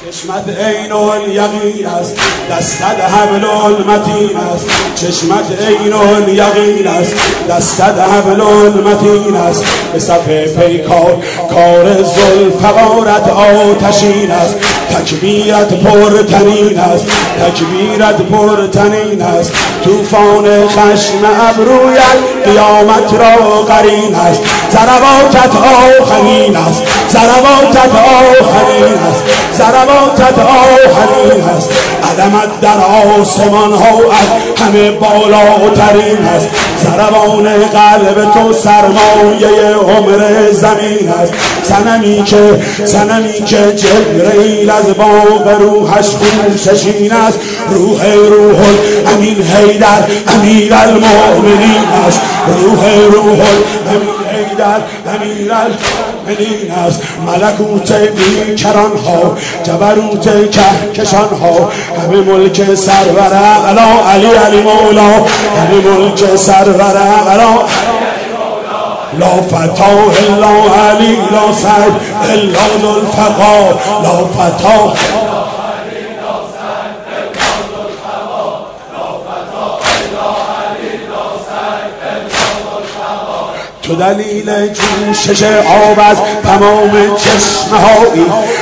چشمت عین الیقین است، دستت حبل المتین است. چشمت عین الیقین است، دستت حبل المتین است. به صف پیکار کار ذوالفقارت آتشین است. تکبیرت پرتنین است، تکبیرت پرتنین است. طوفان خشم ابرویت قیامت را قرین است. ضرباتت آهنین است، ضرباتت آهنین است، ضرباتت آهنین است. عدمت در آسمان ها از همه بالاترین است. ضربان قلب تو سرمایه عمر زمین است. صنمی که جبرئیل از باغ روحش خوششین است. روح الامین حیدر امیر المؤمنین است. روح الامین حیدر امیر المؤمنین است. ملکوت بیکران ها، جبروت کهکشان ها، همه ملک سرور اعلی علی علی مولا، همه ملک سرور اعلی لا فتاه الا علی، لا سعد الا ذوالفقار، لا فتاه تو دلیل جوشش آب از تمام چشمه هایی،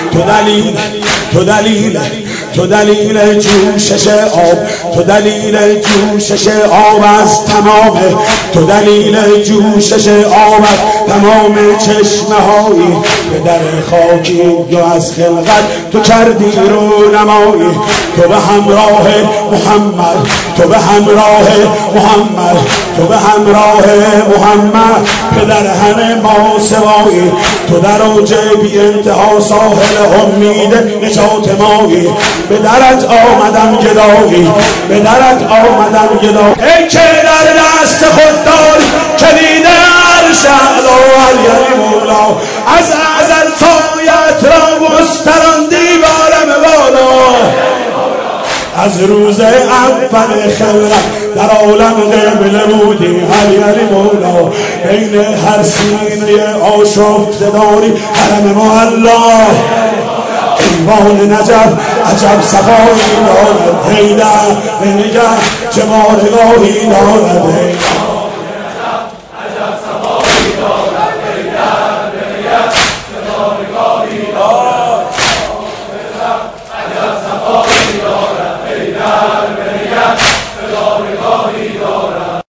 تو دلیل جوشش آب، تو دلیل جوشش آب از تمام، تو دلیل جوشش آب از تمام چشمه هایی. به در خاکی و از خلقت تو کردی رونمایی. تو به همراه محمد، تو به همراه محمد، تو به همراه محمد، پدر همه ما سوایی. تو در اوج بی انتها ساحل امید نجات مایی. به درت آمدم گدایی، به درت آمدم گدایی. ای که در دست خود داری کلید عرش اعلی علی مولا، از ازل سایت را گستراندی عالم بالا. از روز اول خلقت در عالم قبله بودی علی علی مولا. بین هر سینه آشفته داری حرم معلا. ایوان نجف عجب صفایی دارد حیدر، به نگه چه مارگاهی دارد حیدر.